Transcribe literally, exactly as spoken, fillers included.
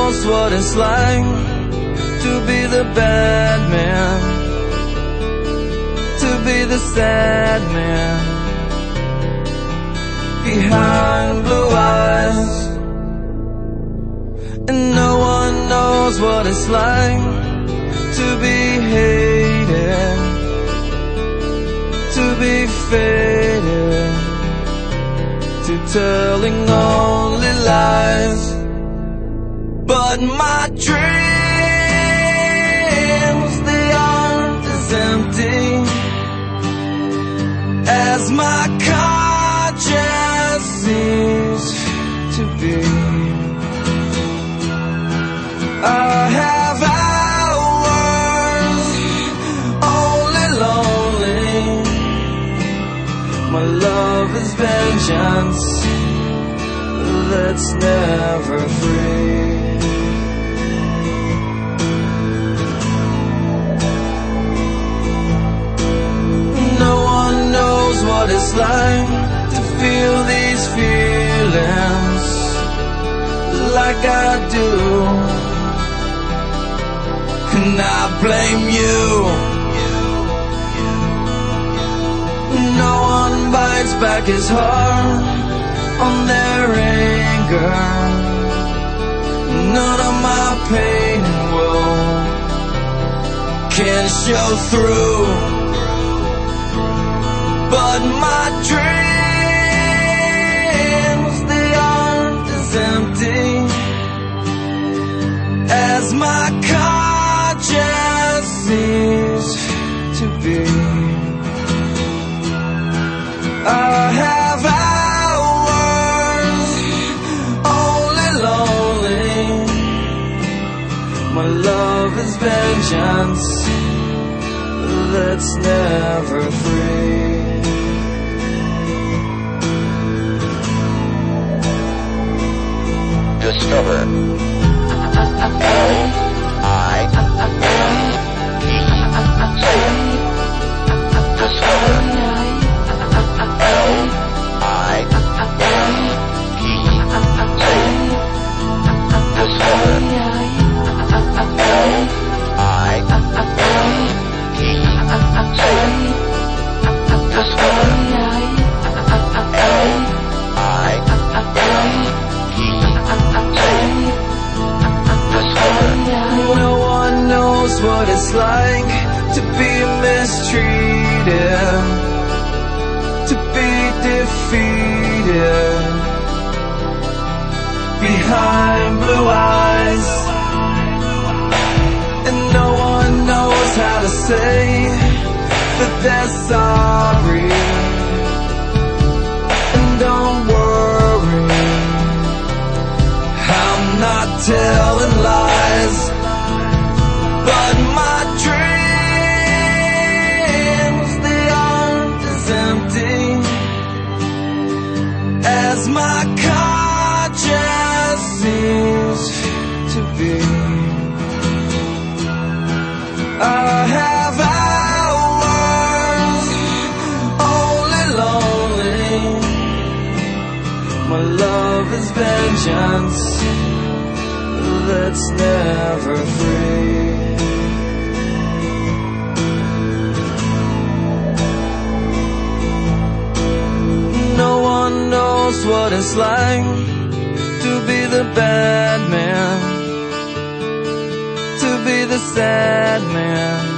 knows what it's like to be the bad man, to be the sad man behind blue eyes. And no one knows what it's like to be hated, to be faded, to telling only lies. But my dreams, they aren't as empty as my conscience seems to be. I have hours only lonely. My love is vengeance that's never free. No one knows what it's like to feel these feelings like I do. And I blame you. No one bites back his heart on their anger. None of my pain and woe can show through. But my dreams, they aren't as empty as my conscience seems to be. I have hours only lonely. My love is vengeance that's never free. Discover L I N E. Say it. Discover L I N E. Say it. Discover L I N E. Say it. Discover L I N E. No one knows what it's like to be mistreated, to be defeated behind blue eyes. And no one knows how to say that they're sorry. And don't worry, I'm not telling lies. But my dreams, they aren't as empty as my conscience seems to be. I have hours only lonely. My love is vengeance that's never free. No one knows what it's like to be the bad man, to be the sad man